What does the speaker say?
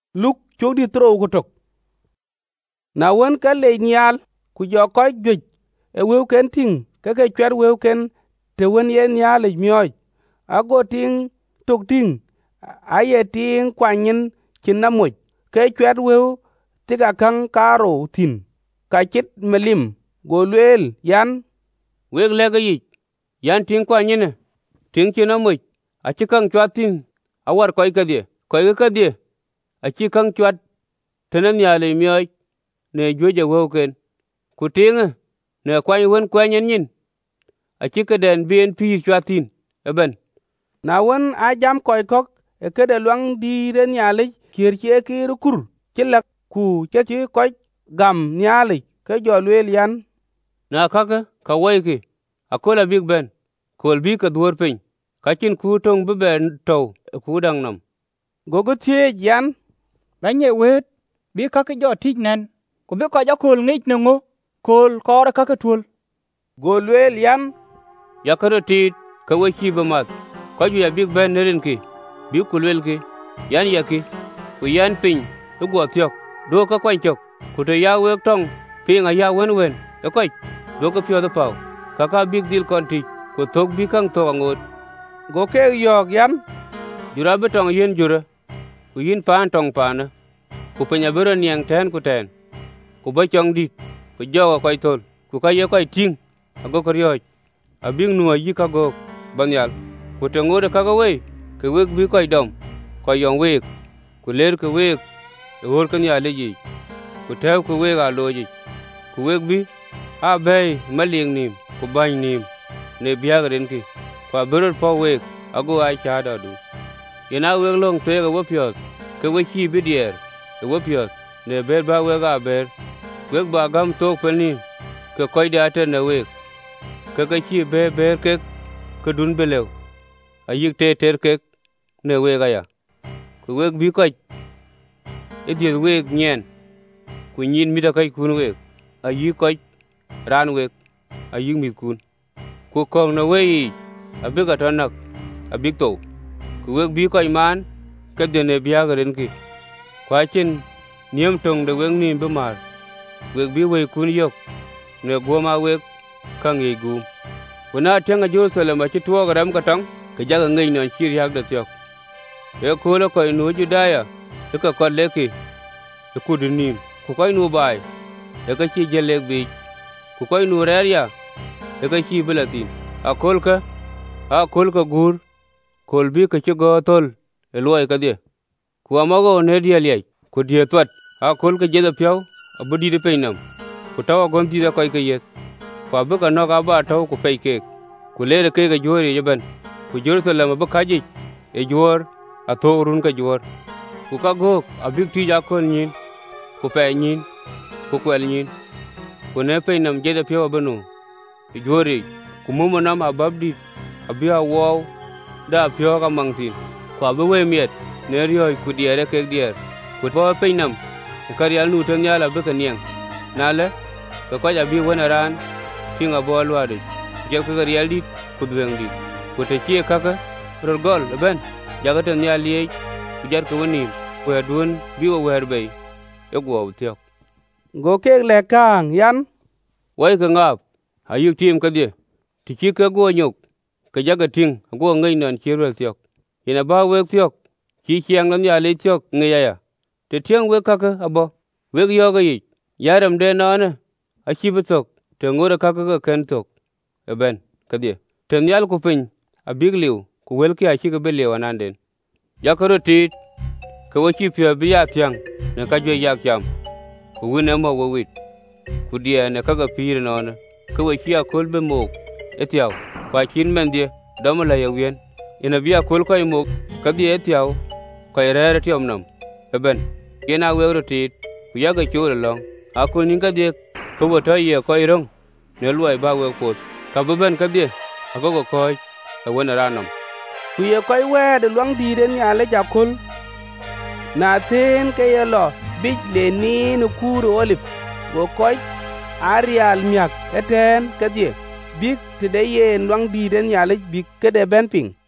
luk chok di tro ko tok. Na wen ka le nyal ku jo ko juj e wew ken ting ka ke chwer wew ken te wen ye nyal e myoj ago ting tok ting aye ting kwanyin kin na moj ke chwer wew tiga kang karo tin ka chit melim go lwel yan weg lega yi yan ting kwanyine ting kin na moj a chi kang chwat tin awar koy ka die a chi kang chwat tenen nyale myoj ne joje wew ken ku tinga ne kwany wen kwanyen nyin a chi ka den bien pi chwatin eben na wen a jam koy kok e kede luang di ren nyale kier che ki rukur chilak ku che chi koy gam nyale ke jo lwel yan na kaka ka waiki akola big ben kol bi ka duor piny kakin ku tong be ben to ku dang nam gogo tie yan banye wet bi kaka jo tij nen ku bi ko jo kol ngich nengo kol kore kaka tul go lwel yan yakaro tit ka wachi be mat ko ju ya big ben nerin ki bi ku lwel ki yan yaki ku yan piny go tyok do ka kwan chok ku to ya wek tong pinga ya wen e ko do ka pyo do pau kaka big deal kon ti ku tok bi kang to ngot go ke yok yan jura be tong yen jura ku yin pan tong pana ku penya bero niang ten ku ten ku ba chong dit ku jo ko tol ku ka ye ko ting ago ko ryoj abing nuo yi ka go banyal ku to ngode ka go we ke wek bi ko dom ko yong wek ku ler ke wek e hor kan ya leji ku tew ku wek a loji ku wek bi a bay maling nim ku bany nim ne biagren ki kwa bero po wek ago ai cha da du ina wek long te go pyot ke we chi bi dier e wo pyot ne ber ba wek a ber wek ba gam to pelni ke koy da te ne wek ke chi be ber ke dun belew ayik te ter ke ne wek aya ku wek bi ko e dier wek nyen ku nyin mi da kai kun wek ayik ko ran wek ayik mi kun ku kong na we abiga tonak abik to ku wek bi ko man ke de ne biagren ki kwa chin niem tong de wek ni be mar wek bi we kun yok ne goma wek kang ye gum kuna tenga Jerusalem a chi tuo gram ka tong ke jaga ngei non chir yak de tyok e ko lo ko nu Judaya e ka ko leki e ku dinim ku ko nu bai e ka chi jelek bi ku ko nu reria e ka chi bilatin a kol ka gur kol bi ka chi go tol e loy ka de ku amago ne dia liai ku die twat a kol ka jeda pyaw abudi de peinam ku tawa gon ti da ko ke yet kwa bu ka no ka ba taw ku pe ke ku le ke ga jori yeben ku Jerusalem ba kaji e jor a to run ka jor ku ka go abik ti ja kon nyin ku pe nyin ku kwel nyin ku ne peinam jeda pyaw banu e jori ku mumo nam ababdi abia wow da pyo ka mangtin kwa bu we miet ne ryo ku diere ke dier ku po peinam ka rial nu to nyala be ka niang nale ko ja bi wona ran tinga bo lwade je ko rial dit ku dweng dit ku te chie kaka rogol ben jaga to nyali ku jar ko woni ku adun bi wo wer be e go tyok go ke le kang yan wai ka ngap ayuk tim ka die ti chi ka go nyok ka jaga ting go ngei non chirwel tyok ina ba we tyok chi chiang non ya le tyok ngeya ya te tiang we kaka abo we yo ga yi yaram de nona a chi butok te ngora kaka ka ken tok eben ka die te nyal ku pin a bigliu ku wel ki a chi ga bele wananden yakoro tit ka wo chi pya bi ya tiang ne ka jo yak jam ku wina mo wo wit ku die ne ka ga pir nona ka wo chi a kol be mo etiaw kwa chin men die damala ya wien ina bi a kol ko mo ka die etiaw ko rere tiom nam eben kena wero tit ku yaga chore long akol ninga die ko wo to ye ko irong ne luai ba we pot ka ben ka die agogo ko e wona ranam ku ye koy wede luang di den nyale jakol na ten ke yelo bij le ni no kuro olif go koy arial miak eten ka die bik te de ye luang di den nyale bik ke de ben ping